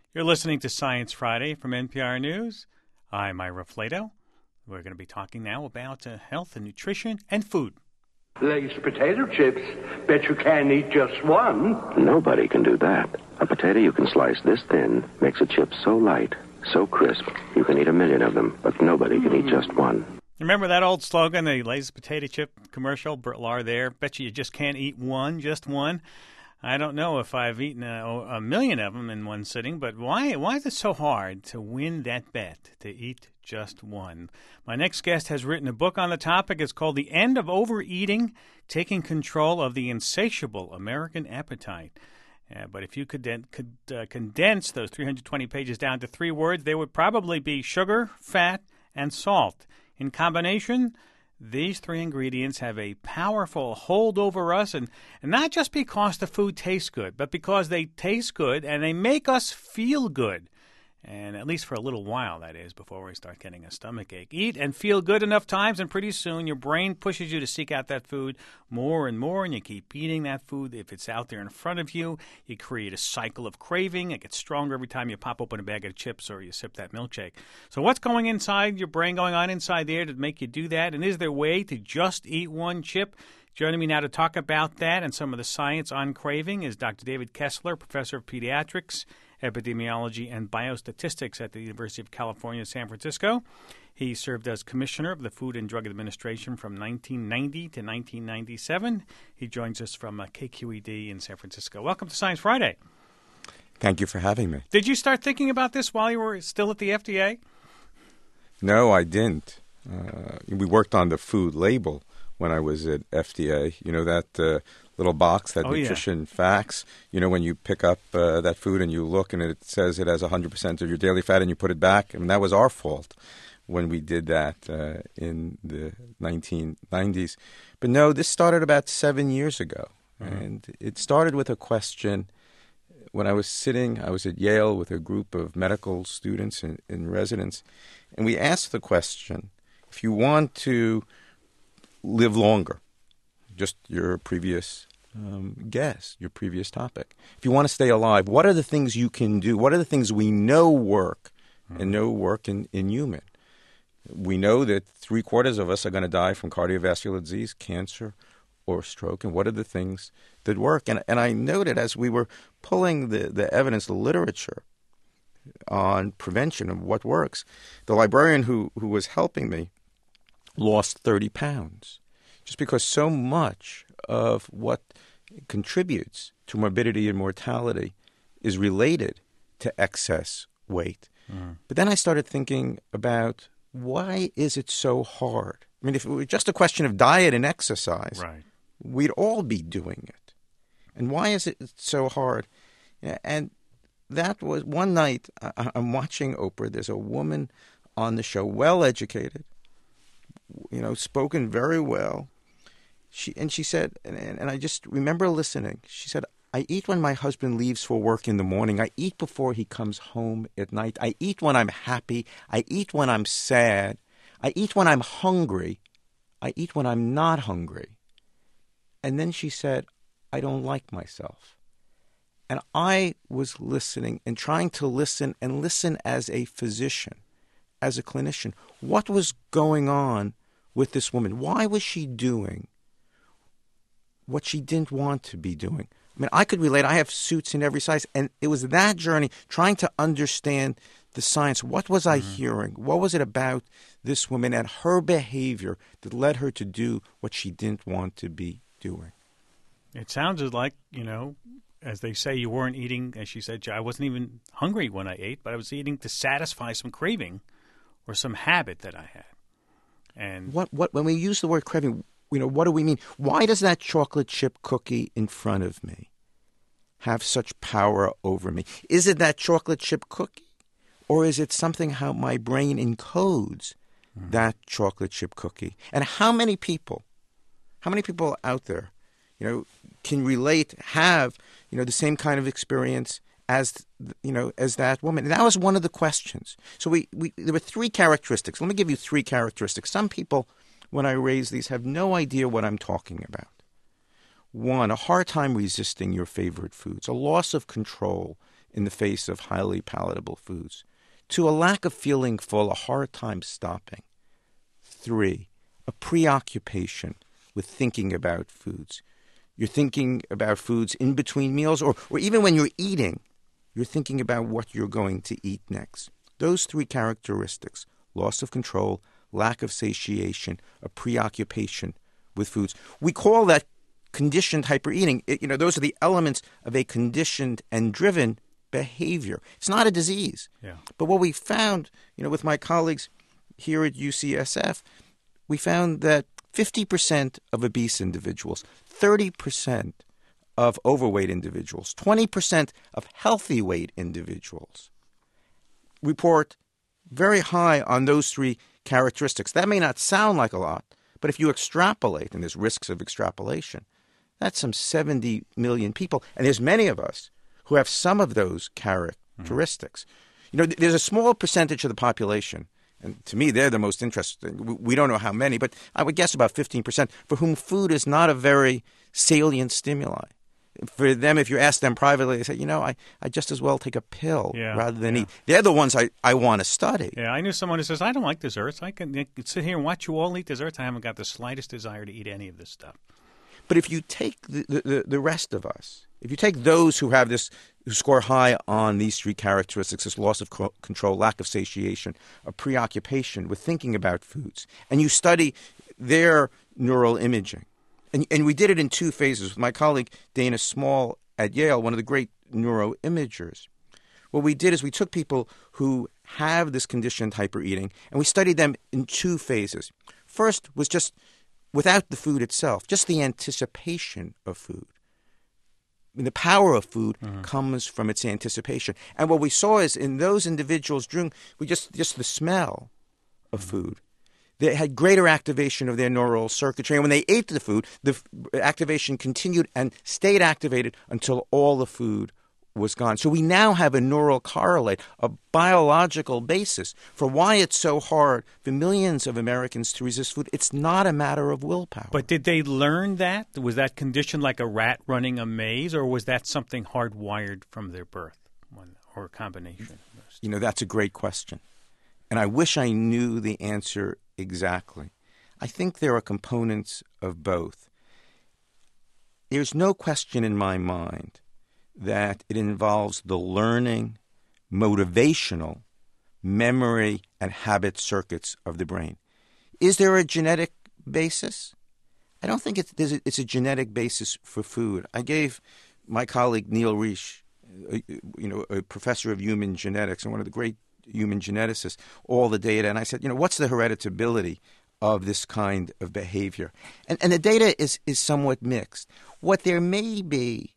You're listening to Science Friday from NPR News. I'm Ira Flato. We're going to be talking now about health and nutrition and food. Lay's potato chips. Bet you can't eat just one. Nobody can do that. A potato you can slice this thin makes a chip so light, so crisp, you can eat 1,000,000 of them, but nobody can eat just one. Remember that old slogan, the Lay's potato chip commercial? Bert Lahr there. Bet you just can't eat one, just one. I don't know if I've eaten 1,000,000 of them in one sitting, but why is it so hard to win that bet, to eat just one? My next guest has written a book on the topic. It's called The End of Overeating, Taking Control of the Insatiable American Appetite. But if you could condense those 320 pages down to 3 words, they would probably be sugar, fat, and salt. In combination, these 3 ingredients have a powerful hold over us, and not just because the food tastes good, but because they taste good and they make us feel good. And at least for a little while, that is, before we start getting a stomachache. Eat and feel good enough times, and pretty soon your brain pushes you to seek out that food more and more, and you keep eating that food. If it's out there in front of you, you create a cycle of craving. It gets stronger every time you pop open a bag of chips or you sip that milkshake. So what's going inside your brain, going on inside there to make you do that? And is there a way to just eat one chip? Joining me now to talk about that and some of the science on craving is Dr. David Kessler, professor of pediatrics, epidemiology, and biostatistics at the University of California, San Francisco. He served as commissioner of the Food and Drug Administration from 1990 to 1997. He joins us from KQED in San Francisco. Welcome to Science Friday. Thank you for having me. Did you start thinking about this while you were still at the FDA? No, I didn't. We worked on the food label when I was at FDA. You know, that little box, that nutrition facts. You know, when you pick up that food and you look and it says it has 100% of your daily fat and you put it back. I mean, that was our fault when we did that in the 1990s. But no, this started about 7 years ago. Mm-hmm. And it started with a question. When I was at Yale with a group of medical students and residents, and we asked the question, if you want to live longer, just your previous guess, your previous topic. If you want to stay alive, what are the things you can do? What are the things we know work and know work in human? We know that 3/4 of us are going to die from cardiovascular disease, cancer, or stroke. And what are the things that work? And I noted as we were pulling the evidence, the literature on prevention of what works, the librarian who was helping me lost 30 pounds. Just because so much of what contributes to morbidity and mortality is related to excess weight. Mm. But then I started thinking about, why is it so hard? I mean, if it were just a question of diet and exercise, right, we'd all be doing it. And why is it so hard? And that was one night, I'm watching Oprah. There's a woman on the show, well-educated, you know, spoken very well. She said, and I just remember listening, she said, I eat when my husband leaves for work in the morning. I eat before he comes home at night. I eat when I'm happy. I eat when I'm sad. I eat when I'm hungry. I eat when I'm not hungry. And then she said, I don't like myself. And I was listening and trying to listen and listen as a physician, as a clinician. What was going on with this woman? Why was she doing what she didn't want to be doing? I mean, I could relate. I have suits in every size. And it was that journey, trying to understand the science. What was I hearing? What was it about this woman and her behavior that led her to do what she didn't want to be doing? It sounds like, you know, as they say, you weren't eating, as she said, I wasn't even hungry when I ate, but I was eating to satisfy some craving or some habit that I had. And what when we use the word craving, you know, what do we mean? Why does that chocolate chip cookie in front of me have such power over me? Is it that chocolate chip cookie? Or is it something how my brain encodes that chocolate chip cookie? And how many people out there, you know, can relate, have, you know, the same kind of experience as, you know, as that woman? And that was one of the questions. So there were 3 characteristics. Let me give you 3 characteristics. Some people, when I raise these, have no idea what I'm talking about. 1, a hard time resisting your favorite foods, a loss of control in the face of highly palatable foods. 2, a lack of feeling full, a hard time stopping. 3, a preoccupation with thinking about foods. You're thinking about foods in between meals, or even when you're eating, you're thinking about what you're going to eat next. Those 3 characteristics, loss of control, lack of satiation, a preoccupation with foods. We call that conditioned hypereating. Those are the elements of a conditioned and driven behavior. It's not a disease. Yeah. But what we found, with my colleagues here at UCSF, we found that 50% of obese individuals, 30% of overweight individuals, 20% of healthy weight individuals report very high on those 3 characteristics. That may not sound like a lot, but if you extrapolate, and there's risks of extrapolation, that's some 70 million people. And there's many of us who have some of those characteristics. There's a small percentage of the population, and to me they're the most interesting. We don't know how many, but I would guess about 15%, for whom food is not a very salient stimuli. For them, if you ask them privately, they say, I just as well take a pill rather than eat. They're the ones I want to study. Yeah, I knew someone who says, I don't like desserts. I can sit here and watch you all eat desserts. I haven't got the slightest desire to eat any of this stuff. But if you take the rest of us, if you take those who have this, who score high on these 3 characteristics, this loss of control, lack of satiation, a preoccupation with thinking about foods, and you study their neural imaging, and we did it in 2 phases with my colleague Dana Small at Yale, one of the great neuroimagers. What we did is we took people who have this conditioned hypereating, and we studied them in 2 phases. First was just without the food itself, just the anticipation of food. The power of food comes from its anticipation. And what we saw is in those individuals, just the smell of food, they had greater activation of their neural circuitry. And when they ate the food, the activation continued and stayed activated until all the food was gone. So we now have a neural correlate, a biological basis for why it's so hard for millions of Americans to resist food. It's not a matter of willpower. But did they learn that? Was that conditioned like a rat running a maze, or was that something hardwired from their birth, or a combination? That's a great question. And I wish I knew the answer exactly. I think there are components of both. There's no question in my mind that it involves the learning, motivational, memory, and habit circuits of the brain. Is there a genetic basis? I don't think it's a genetic basis for food. I gave my colleague Neil Reisch, a professor of human genetics and one of the great human geneticists, all the data, and I said, what's the hereditability of this kind of behavior? And the data is somewhat mixed. What there may be,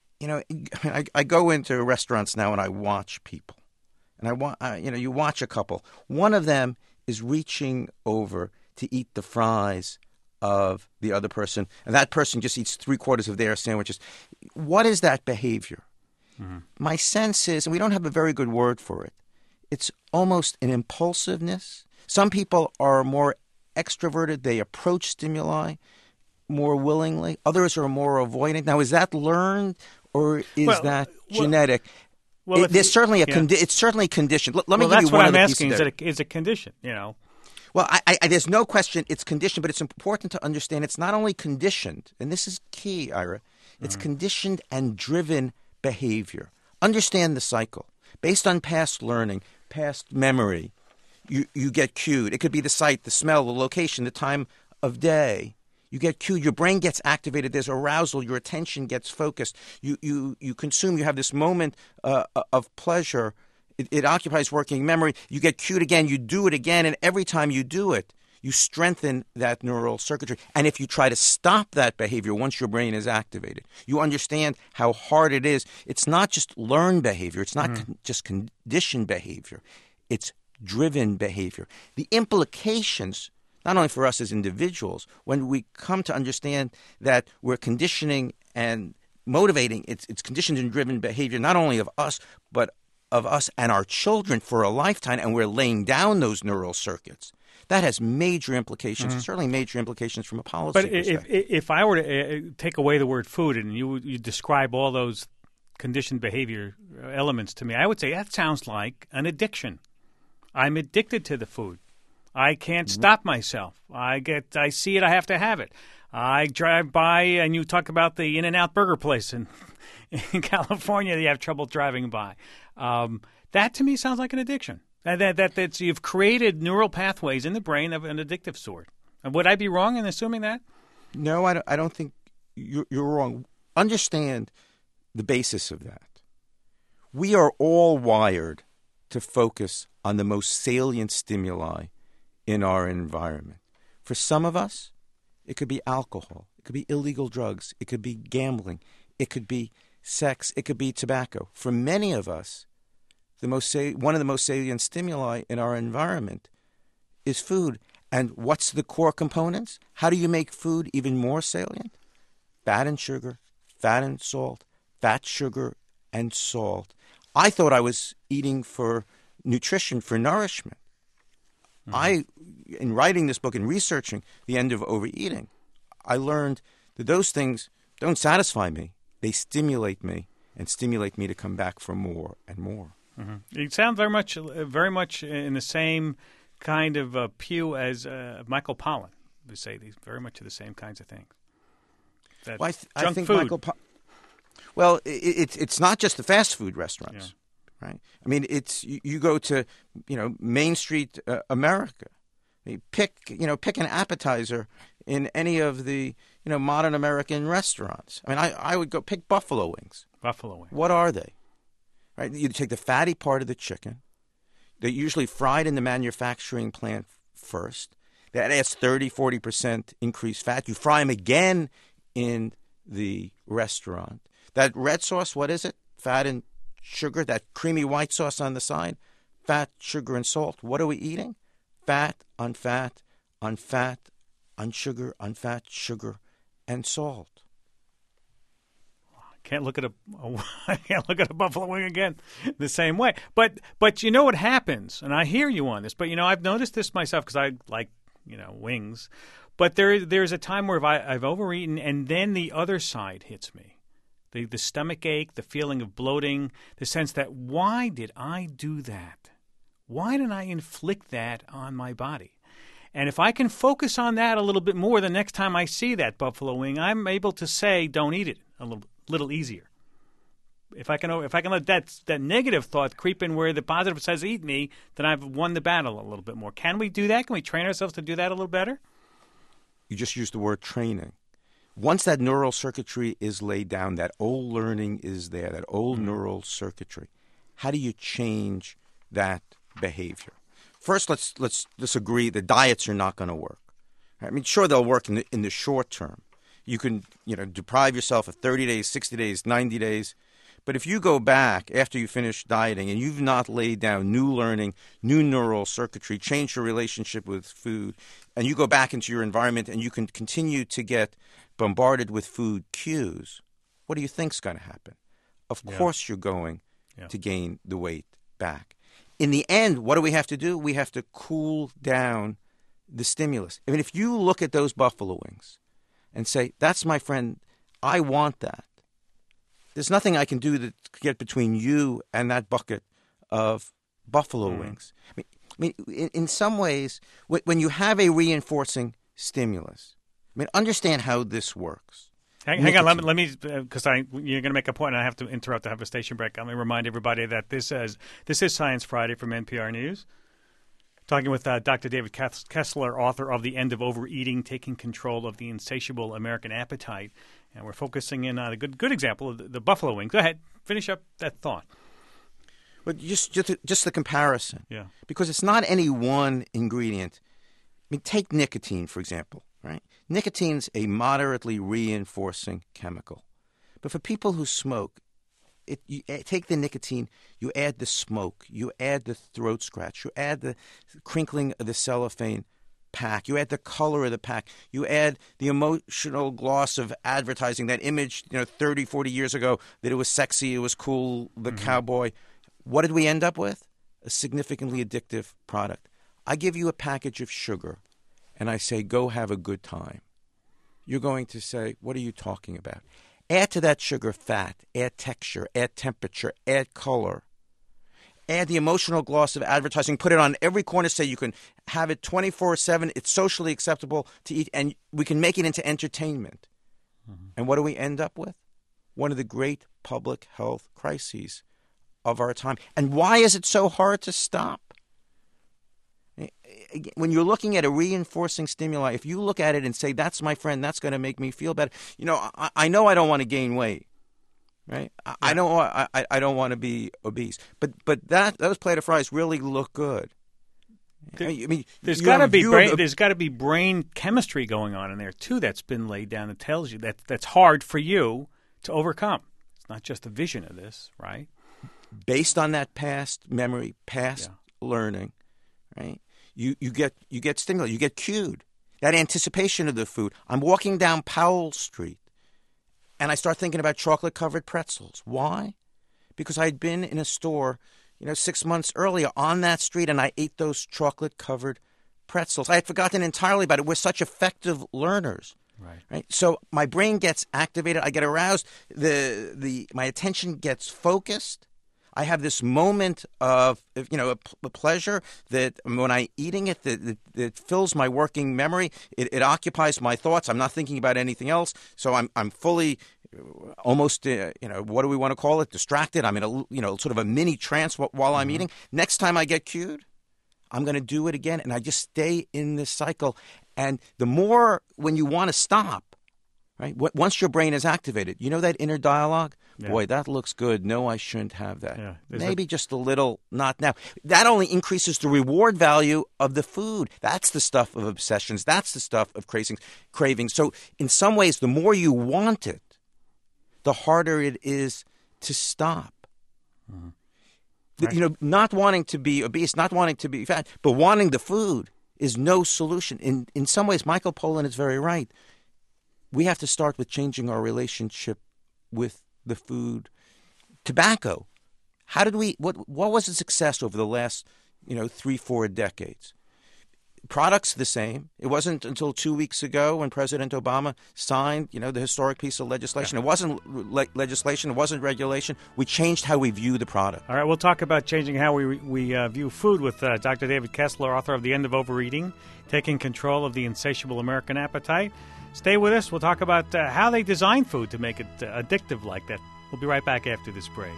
I go into restaurants now and I watch people, and you watch a couple. One of them is reaching over to eat the fries of the other person, and that person just eats 3/4 of their sandwiches. What is that behavior? Mm-hmm. My sense is, and we don't have a very good word for it, it's almost an impulsiveness. Some people are more extroverted. They approach stimuli more willingly. Others are more avoidant. Now, is that learned? Or is that genetic? There's certainly it's certainly conditioned. Let me give you one of the pieces. That's what I'm asking. Is it conditioned? Well, there's no question it's conditioned, but it's important to understand it's not only conditioned, and this is key, Ira. It's conditioned and driven behavior. Understand the cycle. Based on past learning, past memory, you get cued. It could be the sight, the smell, the location, the time of day. You get cued. Your brain gets activated. There's arousal. Your attention gets focused. You consume. You have this moment of pleasure. It occupies working memory. You get cued again. You do it again. And every time you do it, you strengthen that neural circuitry. And if you try to stop that behavior once your brain is activated, you understand how hard it is. It's not just learned behavior. It's not just conditioned behavior. It's driven behavior. The implications, not only for us as individuals, when we come to understand that we're conditioning and motivating, it's conditioned and driven behavior, not only of us, but of us and our children for a lifetime, and we're laying down those neural circuits. That has major implications, certainly major implications from a policy perspective. But if I were to take away the word food and you describe all those conditioned behavior elements to me. I would say that sounds like an addiction. I'm addicted to the food. I can't stop myself. I see it, I have to have it. I drive by, and you talk about the In-N-Out Burger place in California that you have trouble driving by. That to me sounds like an addiction. That's you've created neural pathways in the brain of an addictive sort. Would I be wrong in assuming that? No, I don't think you're wrong. Understand the basis of that. We are all wired to focus on the most salient stimuli in our environment. For some of us, it could be alcohol. It could be illegal drugs. It could be gambling. It could be sex. It could be tobacco. For many of us, one of the most salient stimuli in our environment is food. And what's the core components? How do you make food even more salient? Fat and sugar, fat and salt, fat, sugar, and salt. I thought I was eating for nutrition, for nourishment. In writing this book and researching the end of overeating, I learned that those things don't satisfy me. They stimulate me and stimulate me to come back for more and more. Mm-hmm. You sound very much in the same kind of pew as Michael Pollan would say. These very much the same kinds of things. Well, I think food. Well, it's not just the fast food restaurants. Yeah. Right. I mean, you go to Main Street America. You pick an appetizer in any of the modern American restaurants. I mean, I would go pick buffalo wings. Buffalo wings. What are they? Right. You take the fatty part of the chicken. They're usually fried in the manufacturing plant first. That adds 30-40% increased fat. You fry them again in the restaurant. That red sauce, what is it? Fat and sugar, that creamy white sauce on the side, fat, sugar, and salt. What are we eating? Fat on fat on fat on sugar on fat, sugar, and salt. I can't look at a buffalo wing again the same way. But you know what happens, and I hear you on this. But I've noticed this myself because I like wings. But there's a time where I've overeaten, and then the other side hits me. The stomach ache, the feeling of bloating, the sense that why did I do that? Why did I inflict that on my body? And if I can focus on that a little bit more the next time I see that buffalo wing, I'm able to say, don't eat it a little easier. If I can let that negative thought creep in where the positive says eat me, then I've won the battle a little bit more. Can we do that? Can we train ourselves to do that a little better? You just used the word training. Once that neural circuitry is laid down, that old learning is there, that old neural circuitry, how do you change that behavior? First, let's agree that diets are not going to work. I mean, sure, they'll work in the short term. You can deprive yourself of 30 days, 60 days, 90 days. But if you go back after you finish dieting and you've not laid down new learning, new neural circuitry, changed your relationship with food, and you go back into your environment and you can continue to get bombarded with food cues, what do you think's going to happen? Of course you're going to gain the weight back. In the end, what do we have to do? We have to cool down the stimulus. I mean, if you look at those buffalo wings and say, that's my friend, I want that, there's nothing I can do to get between you and that bucket of buffalo wings. I mean, in some ways, when you have a reinforcing stimulus, I mean, understand how this works. Hang on, let me because you're going to make a point, and I have to interrupt to have a station break. Let me remind everybody that this is Science Friday from NPR News. Talking with Dr. David Kessler, author of The End of Overeating, Taking Control of the Insatiable American Appetite. And we're focusing in on a good example of the buffalo wing. Go ahead, finish up that thought. But just the comparison. Yeah. Because it's not any one ingredient. I mean, take nicotine, for example, right? Nicotine's a moderately reinforcing chemical. But for people who smoke, you take the nicotine, you add the smoke, you add the throat scratch, you add the crinkling of the cellophane pack, you add the color of the pack, you add the emotional gloss of advertising, that image 30, 40 years ago that it was sexy, it was cool, the cowboy. What did we end up with? A significantly addictive product. I give you a package of sugar, and I say, go have a good time. You're going to say, what are you talking about? Add to that sugar fat, add texture, add temperature, add color. Add the emotional gloss of advertising. Put it on every corner. Say you can have it 24/7. It's socially acceptable to eat, and we can make it into entertainment. Mm-hmm. And what do we end up with? One of the great public health crises of our time. And why is it so hard to stop? When you're looking at a reinforcing stimuli, if you look at it and say, that's my friend, that's going to make me feel better. I know I don't want to gain weight, right? Yeah. I don't want to be obese. But those plate of fries really look good. There's got to be brain chemistry going on in there, too, that's been laid down that tells you that's hard for you to overcome. It's not just a vision of this, right? Based on that past memory, learning, right? You get stimulated, you get cued. That anticipation of the food. I'm walking down Powell Street, and I start thinking about chocolate-covered pretzels. Why? Because I had been in a store, 6 months earlier on that street, and I ate those chocolate-covered pretzels. I had forgotten entirely about it. We're such effective learners. Right. So my brain gets activated. I get aroused. My attention gets focused. I have this moment of, a pleasure that when I'm eating it, that fills my working memory. It occupies my thoughts. I'm not thinking about anything else. So I'm fully, almost, what do we want to call it? Distracted. I'm in a, sort of a mini trance while I'm eating. Next time I get cued, I'm going to do it again. And I just stay in this cycle. And the more when you want to stop, right? Once your brain is activated, that inner dialogue? Yeah. Boy, that looks good. No, I shouldn't have that. Yeah, maybe just a little, not now. That only increases the reward value of the food. That's the stuff of obsessions. That's the stuff of cravings. So in some ways, the more you want it, the harder it is to stop. Mm-hmm. Right. Not wanting to be obese, not wanting to be fat, but wanting the food is no solution. In some ways, Michael Pollan is very right. We have to start with changing our relationship with the food. Tobacco. What was the success over the last, 3-4 decades? Products the same. It wasn't until 2 weeks ago when President Obama signed, the historic piece of legislation. Yeah. It wasn't legislation. It wasn't regulation. We changed how we view the product. All right, we'll talk about changing how we view food with Dr. David Kessler, author of The End of Overeating, Taking Control of the Insatiable American Appetite. Stay with us. We'll talk about how they design food to make it addictive like that. We'll be right back after this break.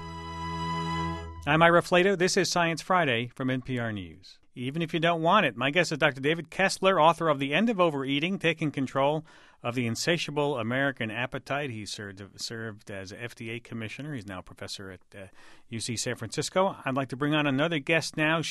I'm Ira Flato. This is Science Friday from NPR News. Even if you don't want it, my guest is Dr. David Kessler, author of The End of Overeating, Taking Control of the Insatiable American Appetite. He served as FDA commissioner. He's now a professor at UC San Francisco. I'd like to bring on another guest now.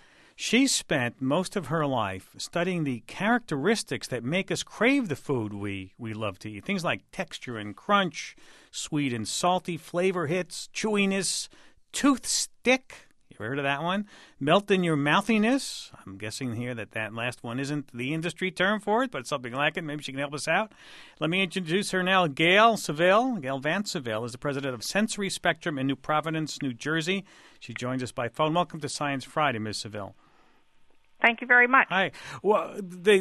She spent most of her life studying the characteristics that make us crave the food we love to eat. Things like texture and crunch, sweet and salty flavor hits, chewiness, tooth stick. You ever heard of that one? Melt in your mouthiness. I'm guessing here that last one isn't the industry term for it, but something like it. Maybe she can help us out. Let me introduce her now. Gail Seville. Gail Vance Seville is the president of Sensory Spectrum in New Providence, New Jersey. She joins us by phone. Welcome to Science Friday, Ms. Seville. Thank you very much. Hi. Well, do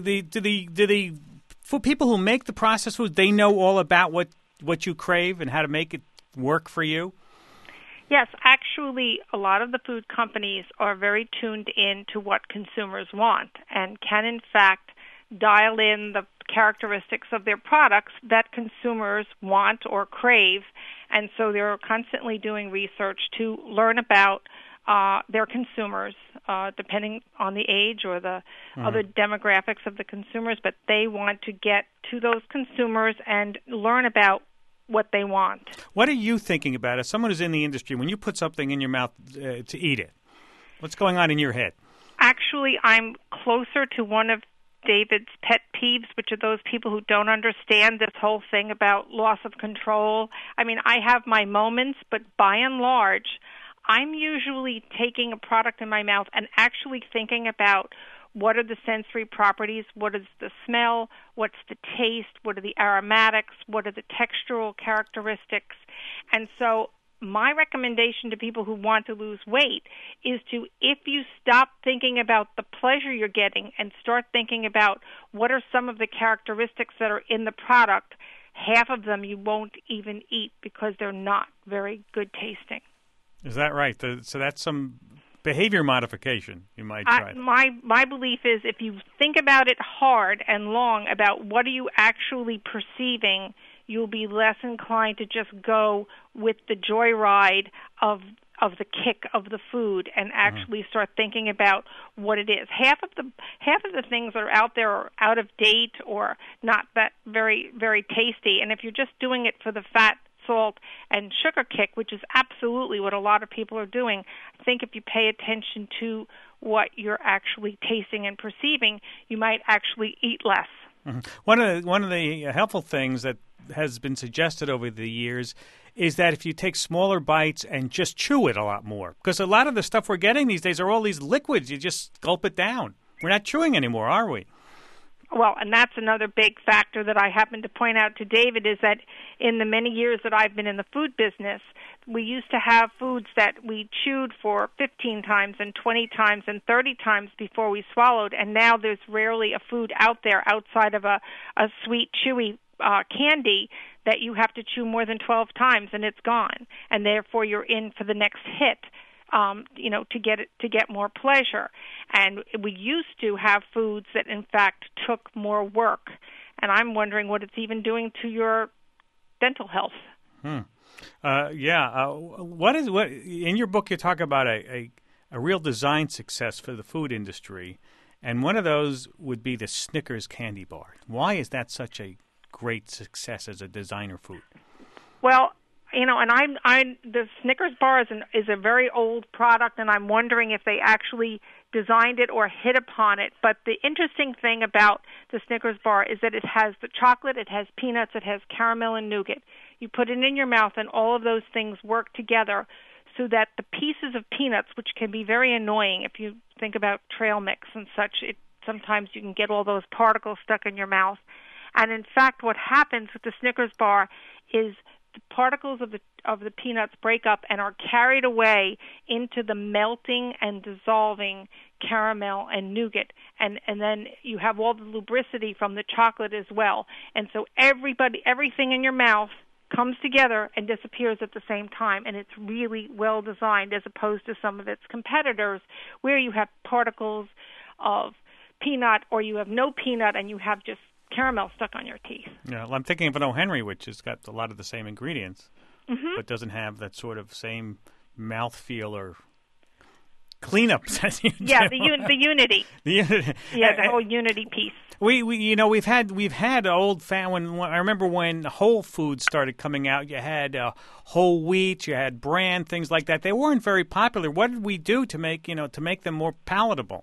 the people who make the processed food, they know all about what you crave and how to make it work for you? Yes, actually, a lot of the food companies are very tuned in to what consumers want and can, in fact, dial in the characteristics of their products that consumers want or crave. And so they're constantly doing research to learn about their consumers, depending on the age or the other demographics of the consumers, but they want to get to those consumers and learn about what they want. What are you thinking about as someone who's in the industry when you put something in your mouth to eat it? What's going on in your head? Actually, I'm closer to one of David's pet peeves, which are those people who don't understand this whole thing about loss of control. I mean, I have my moments, but by and large, I'm usually taking a product in my mouth and actually thinking about what are the sensory properties, what is the smell, what's the taste, what are the aromatics, what are the textural characteristics. And so my recommendation to people who want to lose weight is to, if you stop thinking about the pleasure you're getting and start thinking about what are some of the characteristics that are in the product, half of them you won't even eat because they're not very good tasting. Is that right? So that's some behavior modification you might try. My belief is if you think about it hard and long about what are you actually perceiving, you'll be less inclined to just go with the joyride of the kick of the food and actually start thinking about what it is. Half of the things that are out there are out of date or not that very, very tasty. And if you're just doing it for the fat, salt, and sugar kick, which is absolutely what a lot of people are doing, I think if you pay attention to what you're actually tasting and perceiving, you might actually eat less. Mm-hmm. One of the helpful things that has been suggested over the years is that if you take smaller bites and just chew it a lot more, because a lot of the stuff we're getting these days are all these liquids. You just gulp it down. We're not chewing anymore, are we? Well, and that's another big factor that I happen to point out to David is that in the many years that I've been in the food business, we used to have foods that we chewed for 15 times and 20 times and 30 times before we swallowed, and now there's rarely a food out there outside of a sweet, chewy candy that you have to chew more than 12 times and it's gone, and therefore you're in for the next hit. To get more pleasure. And we used to have foods that, in fact, took more work. And I'm wondering what it's even doing to your dental health. What in your book you talk about a real design success for the food industry, and one of those would be the Snickers candy bar. Why is that such a great success as a designer food? Well, and the Snickers bar is a very old product, and I'm wondering if they actually designed it or hit upon it. But the interesting thing about the Snickers bar is that it has the chocolate, it has peanuts, it has caramel and nougat. You put it in your mouth, and all of those things work together so that the pieces of peanuts, which can be very annoying if you think about trail mix and such, sometimes you can get all those particles stuck in your mouth. And in fact, what happens with the Snickers bar is the particles of the peanuts break up and are carried away into the melting and dissolving caramel and nougat, and then you have all the lubricity from the chocolate as well. And so everything in your mouth comes together and disappears at the same time, and it's really well designed as opposed to some of its competitors where you have particles of peanut or you have no peanut and you have just caramel stuck on your teeth. Yeah, well, I'm thinking of an O. Henry, which has got a lot of the same ingredients, but doesn't have that sort of same mouthfeel or cleanup. The unity. The unity. Yeah, the whole unity piece. We've had old when I remember when Whole Foods started coming out. You had whole wheat, you had bran, things like that. They weren't very popular. What did we do to make them more palatable?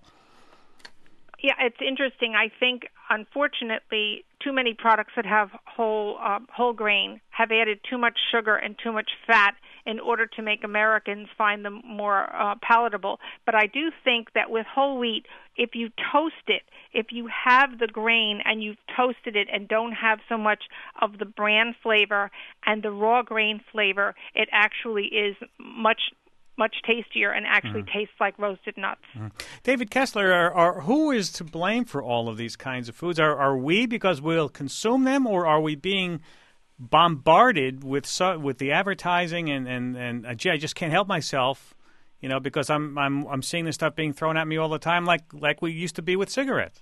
Yeah, it's interesting. I think, unfortunately, too many products that have whole grain have added too much sugar and too much fat in order to make Americans find them more palatable. But I do think that with whole wheat, if you toast it, if you have the grain and you've toasted it and don't have so much of the bran flavor and the raw grain flavor, it actually is much tastier and actually tastes like roasted nuts. David Kessler, who is to blame for all of these kinds of foods? Are we because we'll consume them, or are we being bombarded with the advertising and I just can't help myself, because I'm seeing this stuff being thrown at me all the time, like we used to be with cigarettes.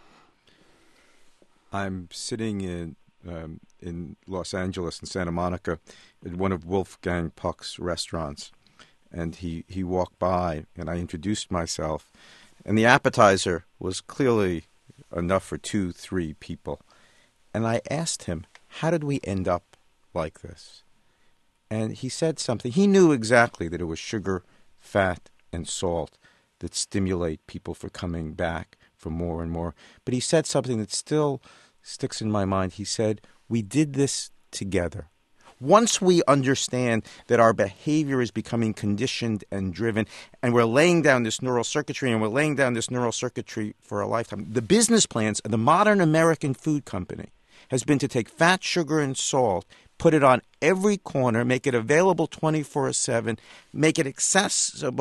I'm sitting in Los Angeles in Santa Monica at one of Wolfgang Puck's restaurants. And he walked by, and I introduced myself. And the appetizer was clearly enough for 2-3 people. And I asked him, how did we end up like this? And he said something. He knew exactly that it was sugar, fat, and salt that stimulate people for coming back for more and more. But he said something that still sticks in my mind. He said, we did this together. Once we understand that our behavior is becoming conditioned and driven, and we're laying down this neural circuitry, for a lifetime, the business plans of the modern American food company has been to take fat, sugar, and salt, put it on every corner, make it available 24/7, make it accessible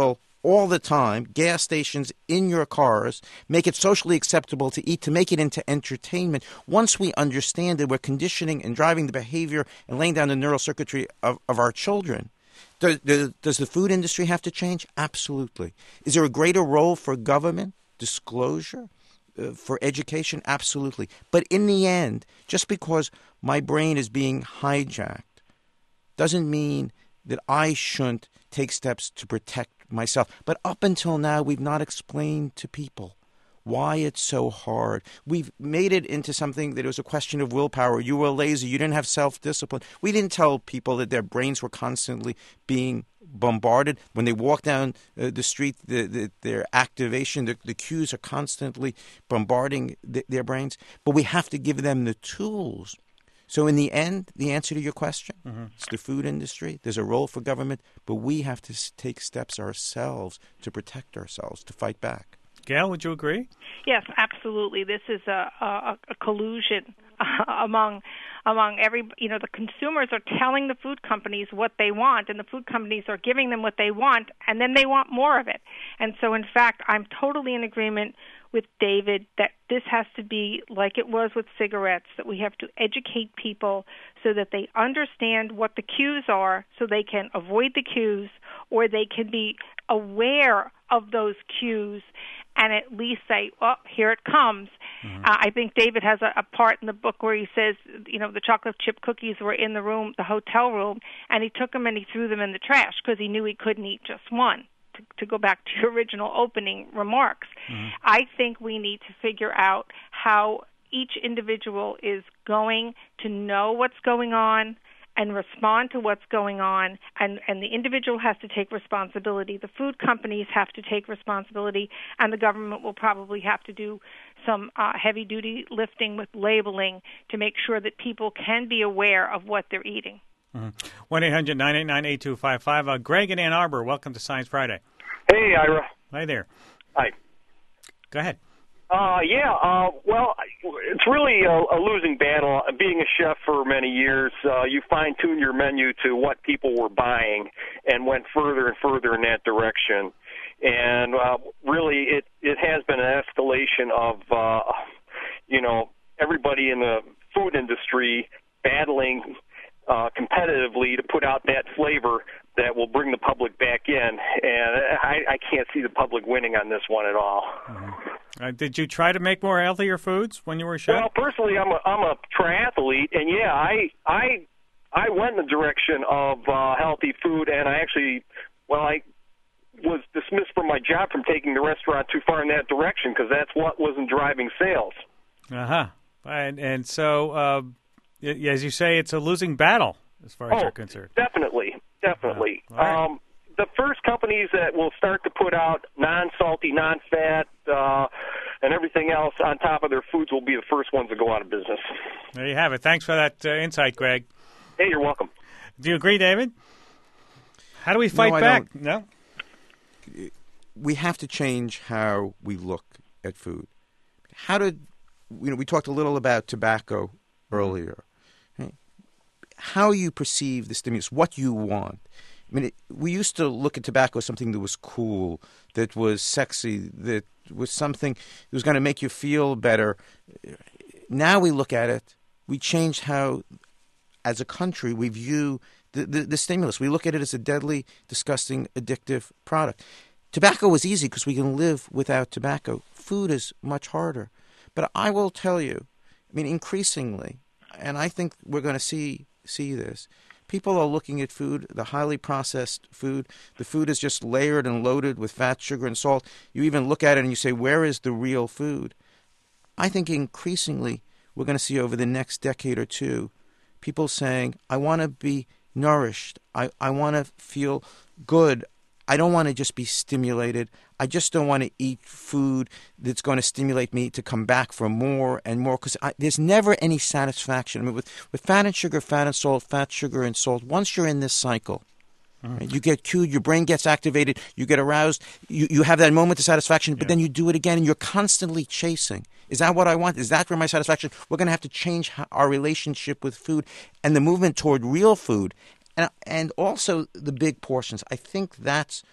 all the time, gas stations in your cars, make it socially acceptable to eat, to make it into entertainment. Once we understand that we're conditioning and driving the behavior and laying down the neural circuitry of our children, does the food industry have to change? Absolutely. Is there a greater role for government, disclosure, for education? Absolutely. But in the end, just because my brain is being hijacked doesn't mean that I shouldn't take steps to protect myself. But up until now, we've not explained to people why it's so hard. We've made it into something that it was a question of willpower. You were lazy. You didn't have self-discipline. We didn't tell people that their brains were constantly being bombarded. When they walk down the street, their activation, the cues are constantly bombarding their brains. But we have to give them the tools. So in the end, the answer to your question, it's the food industry. There's a role for government, but we have to take steps ourselves to protect ourselves, to fight back. Gail, would you agree? Yes, absolutely. This is a collusion among every, the consumers are telling the food companies what they want, and the food companies are giving them what they want, and then they want more of it. And so, in fact, I'm totally in agreement with David that this has to be like it was with cigarettes, that we have to educate people so that they understand what the cues are, so they can avoid the cues, or they can be aware of those cues and at least say, oh, here it comes. I think David has a part in the book where he says, the chocolate chip cookies were in the room, the hotel room, and he took them and he threw them in the trash because he knew he couldn't eat just one. To go back to your original opening remarks, I think we need to figure out how each individual is going to know what's going on and respond to what's going on, and the individual has to take responsibility. The food companies have to take responsibility, and the government will probably have to do some heavy-duty lifting with labeling to make sure that people can be aware of what they're eating. 1-800-989-8255. Greg in Ann Arbor, welcome to Science Friday. Hey, Ira. Hi there. Hi. Go ahead. Well, it's really a losing battle. Being a chef for many years, you fine-tune your menu to what people were buying and went further and further in that direction. And really, it has been an escalation of, everybody in the food industry battling competitively to put out that flavor that will bring the public back in, and I can't see the public winning on this one at all. Did you try to make more healthier foods when you were a chef? Well, personally, I'm a triathlete, and I went in the direction of healthy food, and I was dismissed from my job from taking the restaurant too far in that direction because that's what wasn't driving sales. And so, as you say, it's a losing battle as far as you're concerned. Definitely. Right. The first companies that will start to put out non-salty, non-fat, and everything else on top of their foods will be the first ones to go out of business. There you have it. Thanks for that insight, Greg. Hey, you're welcome. Do you agree, David? How do we fight back? No? We have to change how we look at food. We talked a little about tobacco earlier. How you perceive the stimulus, what you want. We used to look at tobacco as something that was cool, that was sexy, that was something that was going to make you feel better. Now we look at it, we changed how, as a country, we view the stimulus. We look at it as a deadly, disgusting, addictive product. Tobacco is easy because we can live without tobacco. Food is much harder. But I will tell you, increasingly, and I think we're going to see this. People are looking at food, the highly processed food. The food is just layered and loaded with fat, sugar, and salt. You even look at it and you say, where is the real food? I think increasingly we're going to see over the next decade or two people saying, I want to be nourished. I want to feel good. I don't want to just be stimulated. I just don't want to eat food that's going to stimulate me to come back for more and more, because there's never any satisfaction. With fat and sugar, fat and salt, fat, sugar, and salt, once you're in this cycle, right, you get cued, your brain gets activated, you get aroused, you have that moment of satisfaction, but then you do it again, and you're constantly chasing. Is that what I want? Is that for my satisfaction? We're going to have to change our relationship with food and the movement toward real food. And also the big portions. I think that's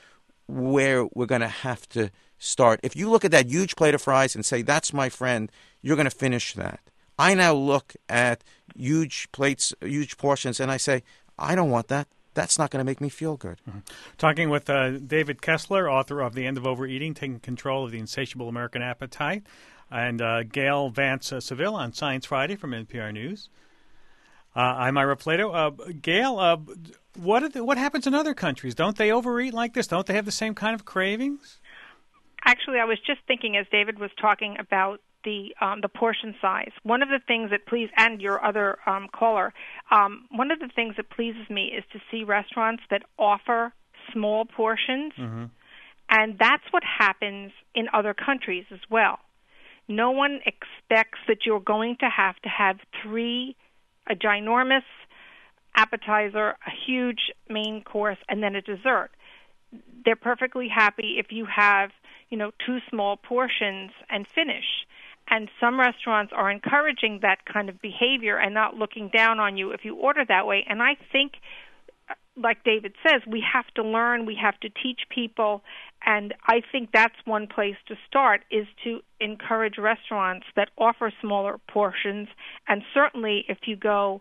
where we're going to have to start. If you look at that huge plate of fries and say, that's my friend, you're going to finish that. I now look at huge plates, huge portions, and I say, I don't want that. That's not going to make me feel good. Mm-hmm. Talking with David Kessler, author of The End of Overeating, Taking Control of the Insatiable American Appetite, and Gail Vance Seville on Science Friday from NPR News. I'm Ira Plato. Gail, what happens in other countries? Don't they overeat like this? Don't they have the same kind of cravings? Actually, I was just thinking as David was talking about the portion size. One of the things that and your other caller, one of the things that pleases me is to see restaurants that offer small portions, mm-hmm. and that's what happens in other countries as well. No one expects that you're going to have 3, a ginormous appetizer, a huge main course, and then a dessert. They're perfectly happy if you have, 2 small portions and finish. And some restaurants are encouraging that kind of behavior and not looking down on you if you order that way. And I think, like David says, we have to learn, we have to teach people, and I think that's one place to start, is to encourage restaurants that offer smaller portions. And certainly if you go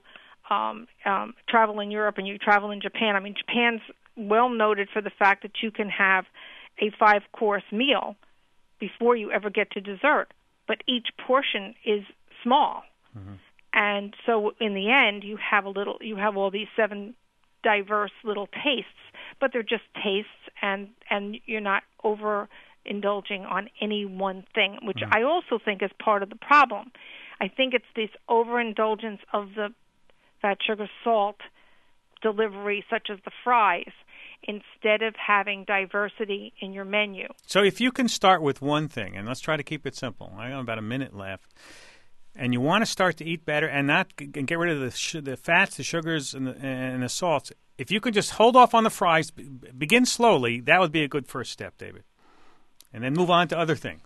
travel in Europe and you travel in Japan, Japan's well noted for the fact that you can have a 5-course meal before you ever get to dessert. But each portion is small, mm-hmm. and so in the end, you have all these 7 diverse little tastes, but they're just tastes, and you're not overindulging on any one thing, which mm-hmm. I also think is part of the problem. I think it's this overindulgence of the fat, sugar, salt delivery, such as the fries, instead of having diversity in your menu. So if you can start with one thing, and let's try to keep it simple. I got about a minute left. And you want to start to eat better and get rid of the fats, the sugars, and the salts. If you could just hold off on the fries, begin slowly, that would be a good first step, David. And then move on to other things.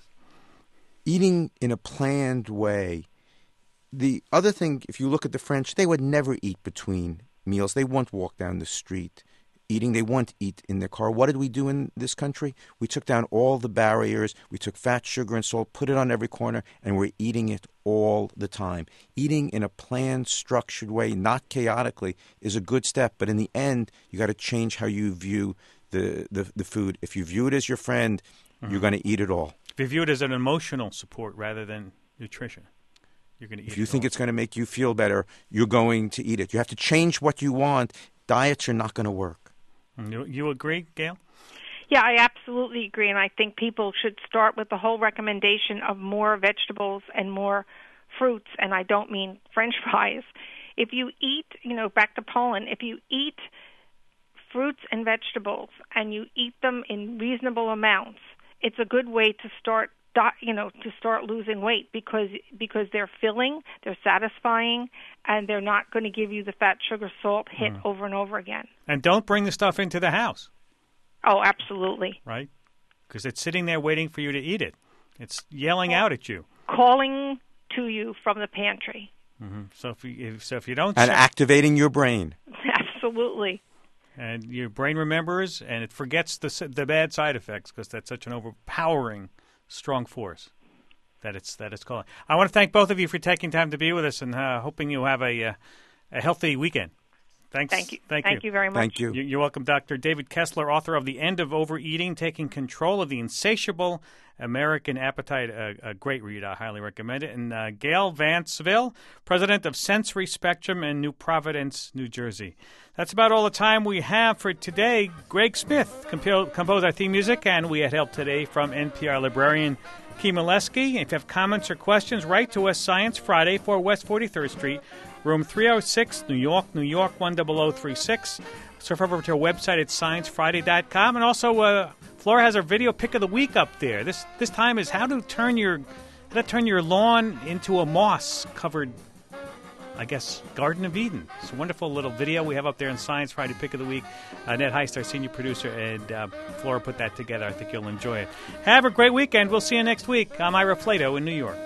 Eating in a planned way. The other thing, if you look at the French, they would never eat between meals. They won't walk down the street eating. They won't eat in their car. What did we do in this country? We took down all the barriers. We took fat, sugar, and salt, put it on every corner, and we're eating it all the time. Eating in a planned, structured way, not chaotically, is a good step. But in the end, you got to change how you view the food. If you view it as your friend, mm-hmm. you're going to eat it all. If you view it as an emotional support rather than nutrition, you're going to eat it. If you think it's going to make you feel better, you're going to eat it. You have to change what you want. Diets are not going to work. You agree, Gail? Yeah, I absolutely agree, and I think people should start with the whole recommendation of more vegetables and more fruits, and I don't mean French fries. If you eat, back to Poland, if you eat fruits and vegetables and you eat them in reasonable amounts, it's a good way to start losing weight because they're filling, they're satisfying, and they're not going to give you the fat, sugar, salt hit over and over again. And don't bring the stuff into the house. Oh, absolutely. Right? Because it's sitting there waiting for you to eat it. It's yelling out at you. Calling to you from the pantry. Mm-hmm. So if you don't... And activating your brain. Absolutely. And your brain remembers, and it forgets the bad side effects because that's such an overpowering strong force that it's calling. I want to thank both of you for taking time to be with us, and hoping you have a healthy weekend. Thanks. Thank you. Thank you very much. Thank you. You're welcome, Dr. David Kessler, author of The End of Overeating, Taking Control of the Insatiable American Appetite. A great read. I highly recommend it. And Gail Vance Seville, president of Sensory Spectrum in New Providence, New Jersey. That's about all the time we have for today. Greg Smith composed our theme music, and we had help today from NPR librarian Key Molesky. If you have comments or questions, write to us Science Friday, 4 West 43rd Street, Room 306, New York, 10036. Surf over to our website at sciencefriday.com. And also, Flora has our video pick of the week up there. This time is how to turn your lawn into a moss-covered, I guess, Garden of Eden. It's a wonderful little video we have up there in Science Friday Pick of the Week. Ned Heist, our senior producer, and Flora put that together. I think you'll enjoy it. Have a great weekend. We'll see you next week. I'm Ira Plato in New York.